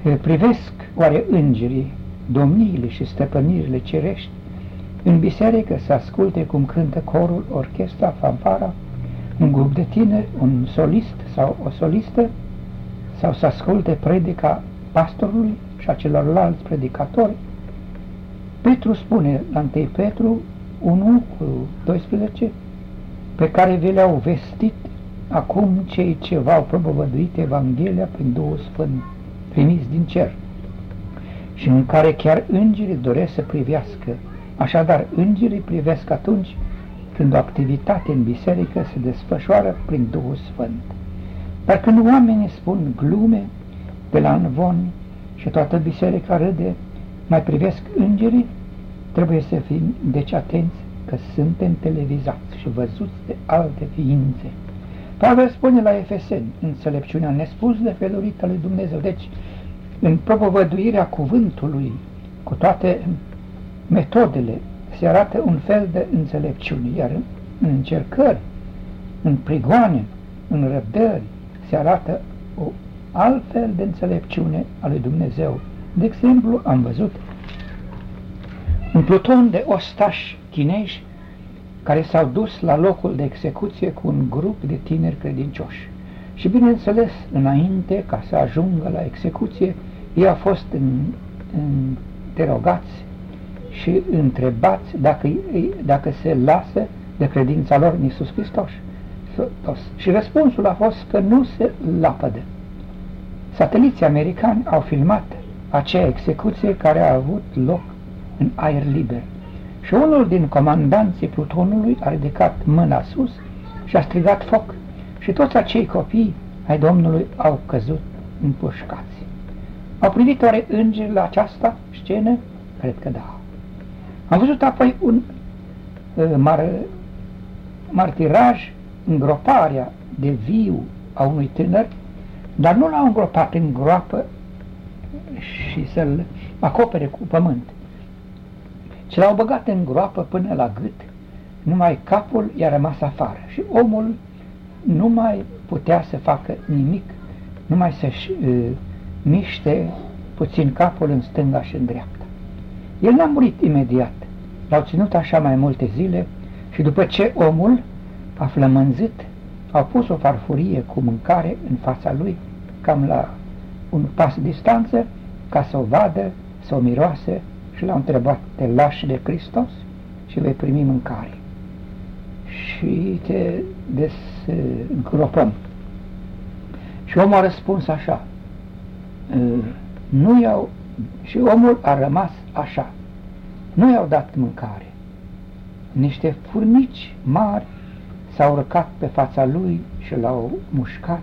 Privesc oare îngerii domniile și stăpânirile cerești în biserică să asculte cum cântă corul, orchestra, fanfara, un grup de tineri, un solist sau o solistă, sau să asculte predica pastorului și a celorlalți predicatori? Petru spune la 1 Petru 1:12, pe care vi le-au vestit acum cei ce v-au propovăduit Evanghelia prin Duhul Sfânt primiți din cer, și în care chiar îngerii doresc să privească. Așadar, îngerii privesc atunci când o activitate în biserică se desfășoară prin Duhul Sfânt. Dar când oamenii spun glume pe la învoni și toată biserica râde, mai privesc îngerii? Trebuie să fim deci atenți că suntem televizați și văzuți de alte ființe. Pavel spune la Efeseni, înțelepciunea nespus de felurită lui Dumnezeu. Deci, în propovăduirea cuvântului, cu toate metodele, se arată un fel de înțelepciune, iar în încercări, în prigoane, în răbdări, se arată o altfel de înțelepciune a lui Dumnezeu. De exemplu, am văzut un pluton de ostași chinezi care s-au dus la locul de execuție cu un grup de tineri credincioși. Și bineînțeles, înainte ca să ajungă la execuție, ei au fost interogați și întrebați dacă se lasă de credința lor în Iisus Hristos. Și răspunsul a fost că nu se lapădă. Sateliții americani au filmat acea execuție care a avut loc în aer liber. Și unul din comandanții plutonului a ridicat mâna sus și a strigat foc. Și toți acei copii ai Domnului au căzut împușcați. Au privit oare îngeri la această scenă? Cred că da. Am văzut apoi un martiraj, îngroparea de viu a unui tânăr, dar nu l-au îngropat în groapă și să-l acopere cu pământ, ci l-au băgat în groapă până la gât, numai capul i-a rămas afară și omul nu mai putea să facă nimic, numai să-și miște puțin capul în stânga și în dreapta. El n-a murit imediat, l-au ținut așa mai multe zile și după ce omul a flămânzit, au pus o farfurie cu mâncare în fața lui, cam la un pas distanță, ca să o vadă, să o miroase, și l-au întrebat: te lași de Hristos și vei primi mâncare și te desgropăm. Și omul a răspuns așa, și omul a rămas așa, nu i-au dat mâncare. Niște furnici mari s-au urcat pe fața lui și l-au mușcat.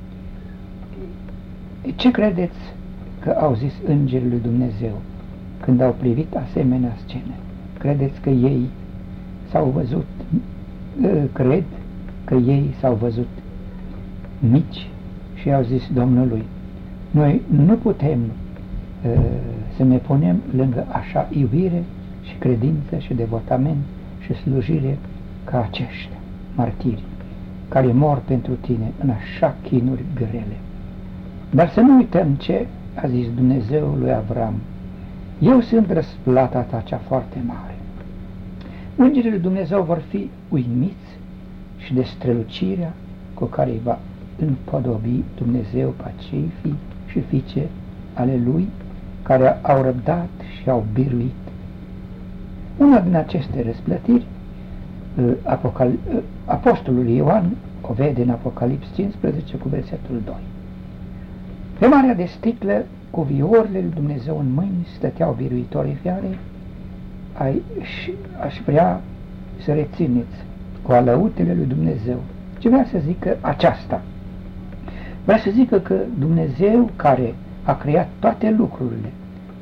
Ce credeți că au zis îngerii lui Dumnezeu când au privit asemenea scene? Credeți că ei s-au văzut, cred că ei s-au văzut mici și au zis Domnului: noi nu putem să ne punem lângă așa iubire și credință și devotament și slujire ca aceștia martiri care mor pentru tine în așa chinuri grele. Dar să nu uităm ce a zis Dumnezeu lui Avram: eu sunt răsplata ta cea foarte mare. Îngerii lui Dumnezeu vor fi uimiți și de strălucirea cu care îi va împodobi Dumnezeu pe acei fii și fiice ale lui care au răbdat și au biruit. Una din aceste răsplătiri, apostolul Ioan o vede în Apocalips 15 cu versetul 2. Pe Marea de Sticlă, cu viorile lui Dumnezeu în mâini, stăteau biruitorii fiarei. Aș vrea să rețineți cu alăutele lui Dumnezeu. Ce vrea să zică aceasta? Vrea să zică că Dumnezeu, care a creat toate lucrurile,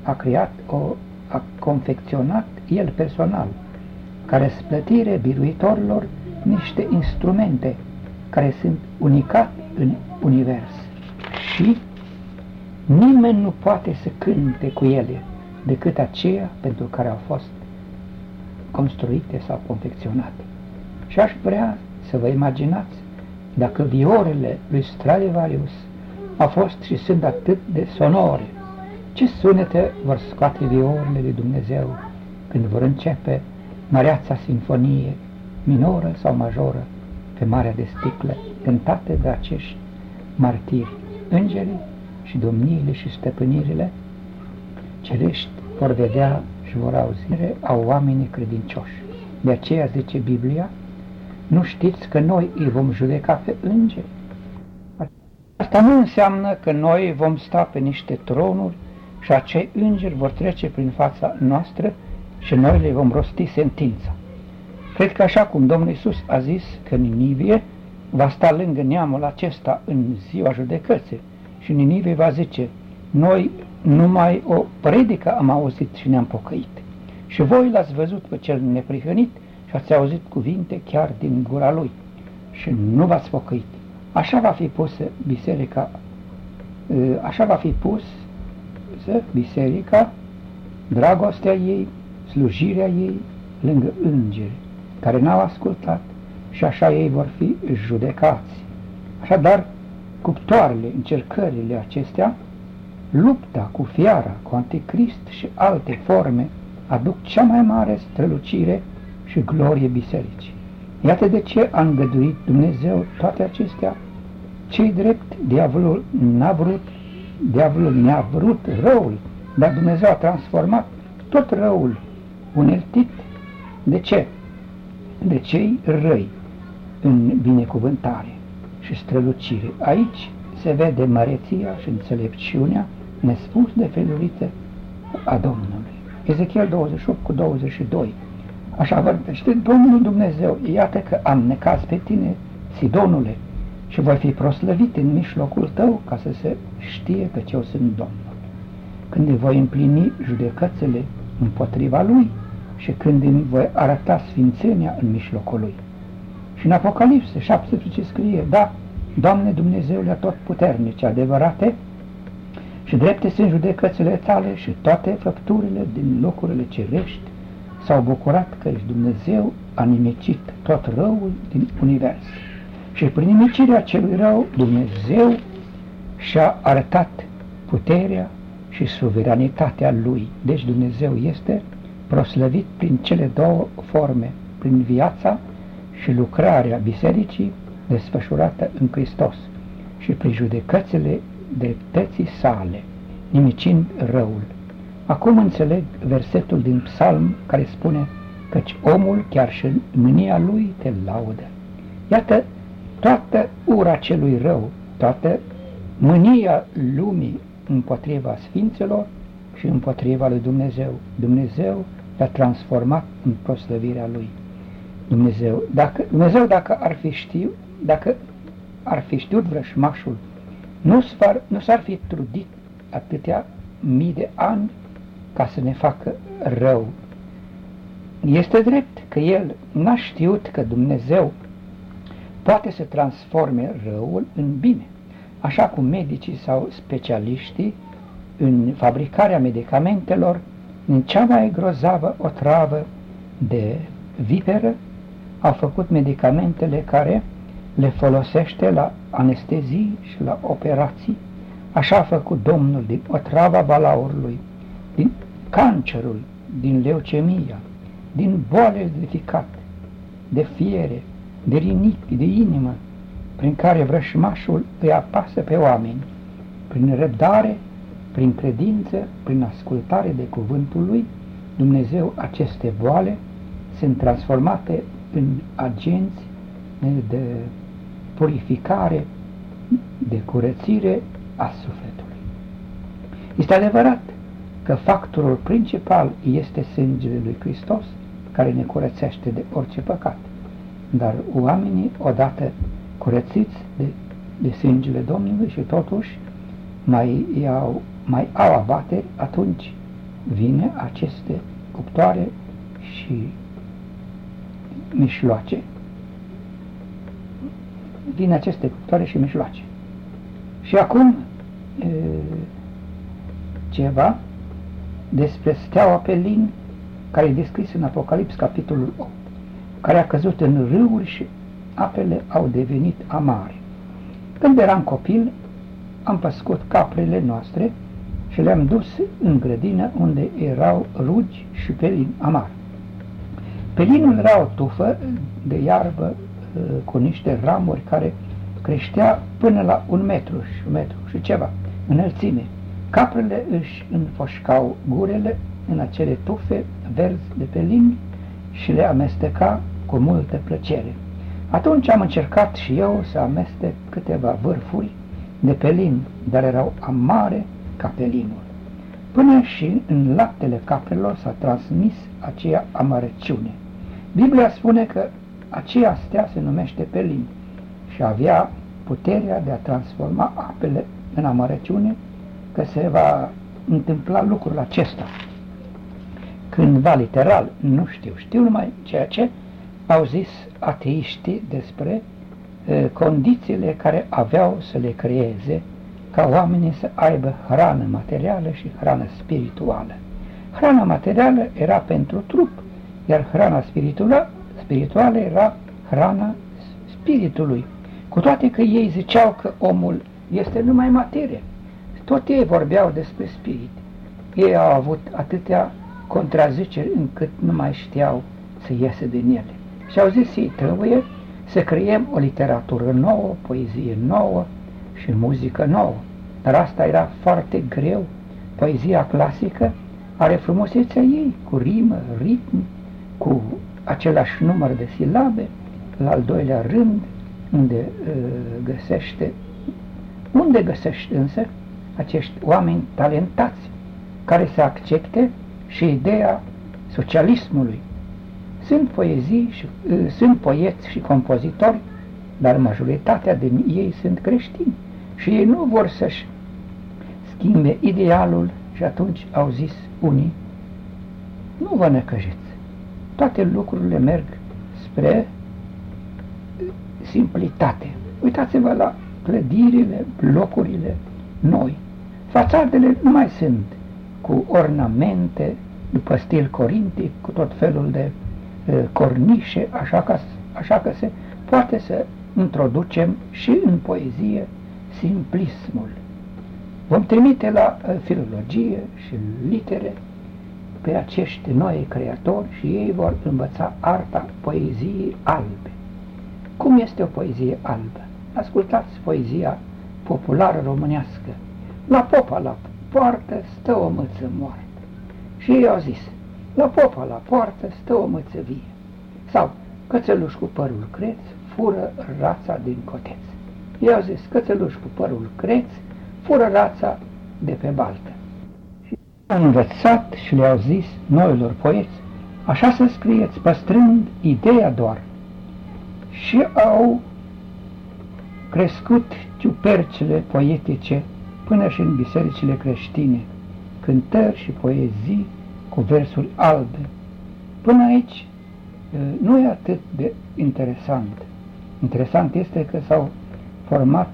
a confecționat El personal, ca răsplătire biruitorilor, niște instrumente care sunt unicat în univers și nimeni nu poate să cânte cu ele decât aceea pentru care au fost construite sau confecționate. Și aș vrea să vă imaginați dacă viorele lui Stradivarius au fost și sunt atât de sonore, Ce sunete vor scoate viorile lui Dumnezeu când vor începe măreața sinfonie, minoră sau majoră, pe marea de sticlă, cântate de acești martiri, îngerii și domniile și stăpânirile cerești vor vedea și vor auzi a oamenii credincioși. De aceea zice Biblia, nu știți că noi îi vom judeca pe îngeri? Asta nu înseamnă că noi vom sta pe niște tronuri și acei îngeri vor trece prin fața noastră și noi le vom rosti sentința. Cred că așa cum Domnul Iisus a zis că Ninivie va sta lângă neamul acesta în ziua judecății și Ninivie va zice, noi numai o predică am auzit și ne-am pocăit. Și voi l-ați văzut pe cel neprihănit și ați auzit cuvinte chiar din gura lui și nu v-ați pocăit. Așa va fi pusă biserica, așa va fi pusă biserica, dragostea ei, slujirea ei lângă îngeri care n-au ascultat și așa ei vor fi judecați. Așadar, cuptoarele, încercările acestea, lupta cu fiara, cu anticrist și alte forme aduc cea mai mare strălucire și glorie bisericii. Iată de ce a îngăduit Dumnezeu toate acestea. Ce-i drept, diavolul ne-a vrut răul, dar Dumnezeu a transformat tot răul uneltit. De ce? De cei răi în binecuvântare și strălucire. Aici se vede măreția și înțelepciunea nespus de felurite a Domnului. Ezechiel 28:22. Așa vorbește Domnul Dumnezeu, iată că am necaz pe tine, Sidonule, și voi fi proslăvit în mijlocul tău ca să se știe că eu sunt Domnul. Când îi voi împlini judecățile împotriva lui și când îmi voi arăta sfințenia în mijlocul lui. Și în Apocalipse 17 scrie, da, Doamne Dumnezeule atotputernice, adevărate și drepte sunt judecățile tale și toate făpturile din locurile cerești s-au bucurat că ești Dumnezeu, a nimicit tot răul din univers. Și prin nimicirea celui rău, Dumnezeu și-a arătat puterea și suveranitatea Lui. Deci Dumnezeu este proslăvit prin cele două forme, prin viața și lucrarea bisericii desfășurată în Hristos și prin judecățile dreptății sale, nimicind răul. Acum înțeleg versetul din Psalm care spune, căci omul chiar și în mânia lui te laudă. Iată, toată ura celui rău, toată mânia lumii împotriva sfinților și împotriva lui Dumnezeu. Dumnezeu l-a transformat în proslăvirea lui. Dumnezeu dacă ar fi știut vrășmașul, nu s-ar fi trudit atâtea mii de ani ca să ne facă rău. Este drept că el n-a știut că Dumnezeu poate să transforme răul în bine, așa cum medicii sau specialiștii în fabricarea medicamentelor, în cea mai grozavă otravă de viperă, au făcut medicamentele care le folosește la anestezii și la operații. Așa a făcut Domnul din otrava balaurului, din cancerul, din leucemia, din boalele de ficat, de fiere, de rinichi, de inimă, prin care vrășmașul îi apasă pe oameni, prin răbdare, prin credință, prin ascultare de cuvântul lui. Dumnezeu, aceste boale sunt transformate în agenți de purificare, de curățire a sufletului. Este adevărat că factorul principal este sângele lui Hristos, care ne curățește de orice păcat, dar oamenii, odată curățiți de sângele Domnului și totuși mai au abateri, atunci vine aceste cuptoare și mișloace. Vin aceste cuptoare și mișloace. Și acum ceva despre steaua pe lin, care e descris în Apocalips, capitolul 8, care a căzut în râuri și apele au devenit amare. Când eram copil, am păscut caprele noastre și le-am dus în grădină unde erau rugi și pelin amar. Pelinul era o tufă de iarbă cu niște ramuri care creștea până la 1 metru și 1 metru și ceva înălțime. Caprele își înfoșcau gurele în acele tufe verzi de pelin și le amesteca cu multă plăcere. Atunci am încercat și eu să amestec câteva vârfuri de pelin, dar erau amare ca pelinul. Până și în laptele caprelor s-a transmis aceea amărăciune. Biblia spune că aceea stea se numește pelin și avea puterea de a transforma apele în amărăciune, că se va întâmpla lucrul acesta. Cândva literal, nu știu numai ceea ce au zis ateiștii despre condițiile care aveau să le creeze ca oamenii să aibă hrană materială și hrană spirituală. Hrana materială era pentru trup, iar hrana spirituală era hrana spiritului. Cu toate că ei ziceau că omul este numai materie, tot ei vorbeau despre spirit. Ei au avut atâtea contraziceri încât nu mai știau să iese din ele. Și au zis ei, trebuie să creăm o literatură nouă, poezie nouă și muzică nouă. Dar asta era foarte greu. Poezia clasică are frumusețea ei, cu rimă, ritm, cu același număr de silabe, la al doilea rând, unde găsești însă acești oameni talentați care să accepte și ideea socialismului. Sunt poeți și compozitori, dar majoritatea din ei sunt creștini și ei nu vor să-și schimbe idealul și atunci au zis unii, nu vă necăjiți, toate lucrurile merg spre simplitate. Uitați-vă la clădirile, blocurile noi. Fațadele nu mai sunt cu ornamente după stil corintic, cu tot felul de cornișe, așa că se poate să introducem și în poezie simplismul. Vom trimite la filologie și litere pe acești noi creatori și ei vor învăța arta poeziei albe. Cum este o poezie albă? Ascultați poezia populară românească. La popa la poartă stă o mâță moartă. Și ei au zis, la popa la poartă stă o mâță vie. Sau, cățeluș cu părul creț fură rața din coteț. Ei au zis, cățeluș cu părul creț fură rața de pe baltă. Și au învățat și le-au zis noilor poeți, așa să scrieți, păstrând ideea doar. Și au crescut ciupercile poetice până și în bisericile creștine, cântări și poezii cu versuri albe. Până aici nu e atât de interesant. Interesant este că s-au format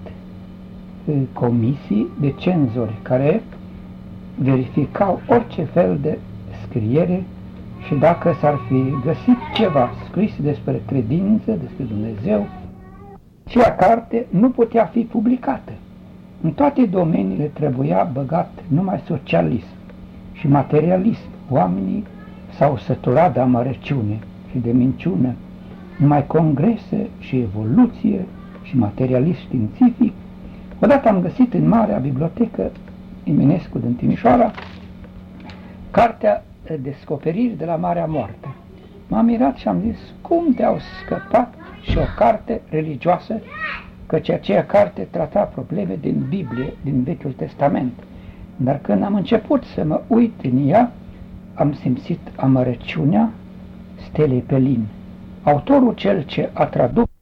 comisii de cenzori care verificau orice fel de scriere și dacă s-ar fi găsit ceva scris despre credință, despre Dumnezeu, acea carte nu putea fi publicată. În toate domeniile trebuia băgat numai socialism și materialism. Oamenii s-au săturat de amărăciune și de minciună, numai congrese și evoluție și materialism științific. Odată am găsit în Marea Bibliotecă Eminescu din Timișoara cartea Descoperiri de la Marea Moartă. M-am mirat și am zis, cum te-au scăpat și o carte religioasă, căci aceea carte trata probleme din Biblie, din Vechiul Testament. Dar când am început să mă uit în ea, am simțit amărăciunea Stelei Pelin. Autorul cel ce a tradus